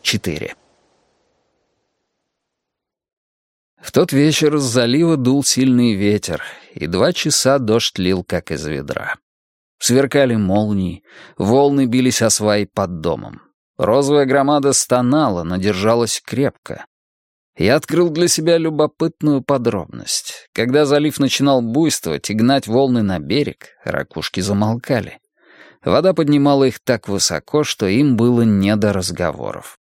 4. В тот вечер с залива дул сильный ветер, и 2 часа дождь лил, как из ведра. Сверкали молнии, волны бились о сваи под домом. Розовая громада стонала, но держалась крепко. Я открыл для себя любопытную подробность. Когда залив начинал буйствовать и гнать волны на берег, ракушки замолкали. Вода поднимала их так высоко, что им было не до разговоров.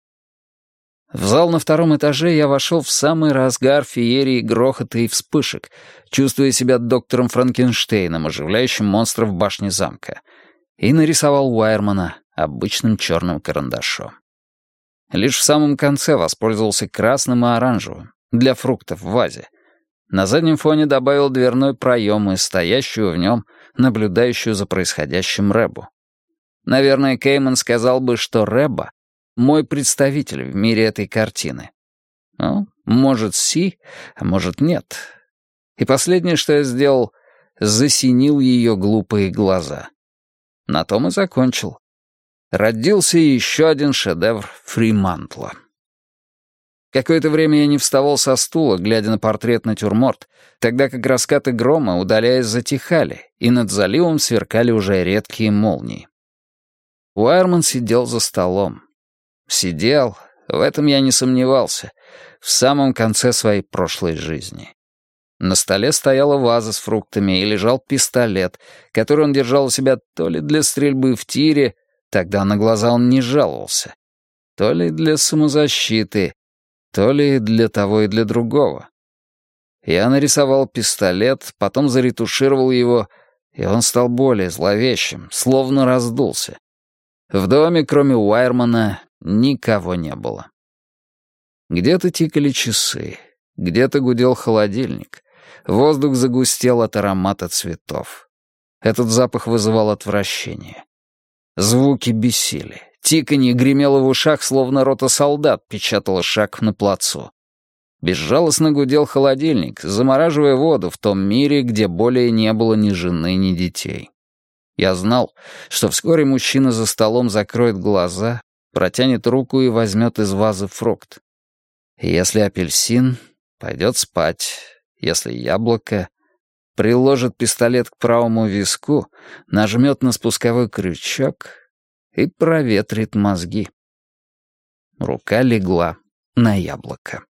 В зал на 2-м этаже я вошел в самый разгар феерии грохота и вспышек, чувствуя себя доктором Франкенштейном, оживляющим монстров в башне замка, и нарисовал Уайермана обычным черным карандашом. Лишь в самом конце воспользовался красным и оранжевым, для фруктов в вазе. На заднем фоне добавил дверной проем и стоящую в нем, наблюдающую за происходящим Ребу. Наверное, Кейман сказал бы, что Реба — мой представитель в мире этой картины. Ну, может, Си, а может, нет. И последнее, что я сделал, засинил ее глупые глаза. На том и закончил. Родился еще один шедевр Фримантла. Какое-то время я не вставал со стула, глядя на портрет-натюрморт, тогда как раскаты грома, удаляясь, затихали, и над заливом сверкали уже редкие молнии. Уайерман сидел за столом. Сидел, в этом я не сомневался, в самом конце своей прошлой жизни. На столе стояла ваза с фруктами и лежал пистолет, который он держал у себя то ли для стрельбы в тире, тогда на глаза он не жаловался, то ли для самозащиты, то ли для того и для другого. Я нарисовал пистолет, потом заретушировал его, и он стал более зловещим, словно раздулся. В доме, кроме Уайермана, никого не было. Где-то тикали часы, где-то гудел холодильник, воздух загустел от аромата цветов. Этот запах вызывал отвращение. Звуки бесили. Тиканье гремело в ушах, словно рота солдат печатала шаг на плацу. Безжалостно гудел холодильник, замораживая воду в том мире, где более не было ни жены, ни детей. Я знал, что вскоре мужчина за столом закроет глаза, протянет руку и возьмет из вазы фрукт. Если апельсин, пойдет спать. Если яблоко, приложит пистолет к правому виску, нажмет на спусковой крючок и проветрит мозги. Рука легла на яблоко.